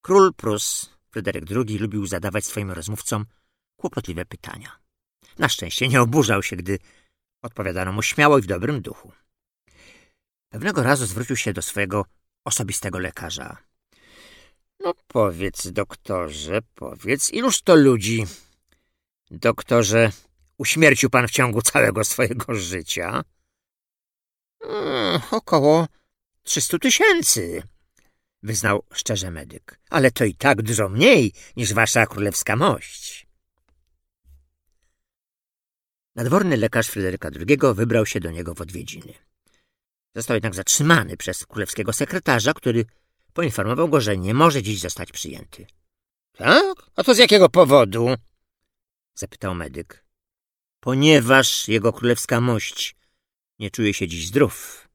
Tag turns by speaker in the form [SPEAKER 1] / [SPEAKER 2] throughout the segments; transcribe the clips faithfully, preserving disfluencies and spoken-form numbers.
[SPEAKER 1] Król Prus, Fryderyk drugi, lubił zadawać swoim rozmówcom kłopotliwe pytania. Na szczęście nie oburzał się, gdy odpowiadano mu śmiało i w dobrym duchu. Pewnego razu zwrócił się do swojego osobistego lekarza. No powiedz, doktorze, powiedz, iluż to ludzi, doktorze, uśmiercił pan w ciągu całego swojego życia? Hmm, około trzystu tysięcy, wyznał szczerze medyk. Ale to i tak dużo mniej niż wasza królewska mość. Nadworny lekarz Fryderyka drugiego wybrał się do niego w odwiedziny. Został jednak zatrzymany przez królewskiego sekretarza, który poinformował go, że nie może dziś zostać przyjęty. Tak? A to z jakiego powodu? Zapytał medyk. Ponieważ jego królewska mość nie czuje się dziś zdrów.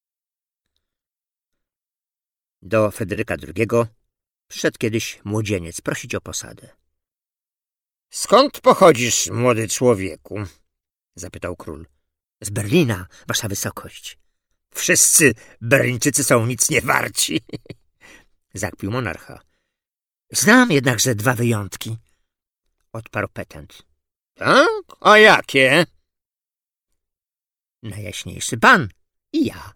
[SPEAKER 1] Do Fryderyka drugiego przyszedł kiedyś młodzieniec prosić o posadę. Skąd pochodzisz, młody człowieku? Zapytał król. Z Berlina, wasza wysokość. Wszyscy Berlińczycy są nic nie warci, zakpił monarcha. Znam jednakże dwa wyjątki, odparł petent. Tak? A jakie? Najjaśniejszy pan i ja.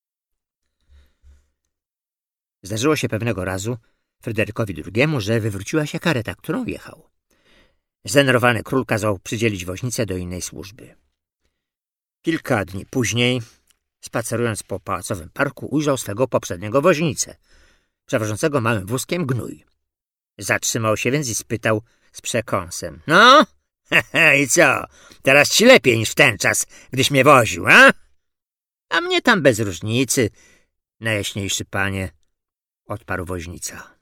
[SPEAKER 1] Zdarzyło się pewnego razu Fryderykowi drugiemu, że wywróciła się kareta, którą jechał. Zdenerwowany król kazał przydzielić woźnicę do innej służby. Kilka dni później, spacerując po pałacowym parku, ujrzał swego poprzedniego woźnicę, przewożącego małym wózkiem gnój. Zatrzymał się więc i spytał z przekąsem. No, hehe, i co? Teraz ci lepiej niż w ten czas, gdyś mnie woził, a? A mnie tam bez różnicy, najjaśniejszy panie, odparł woźnica.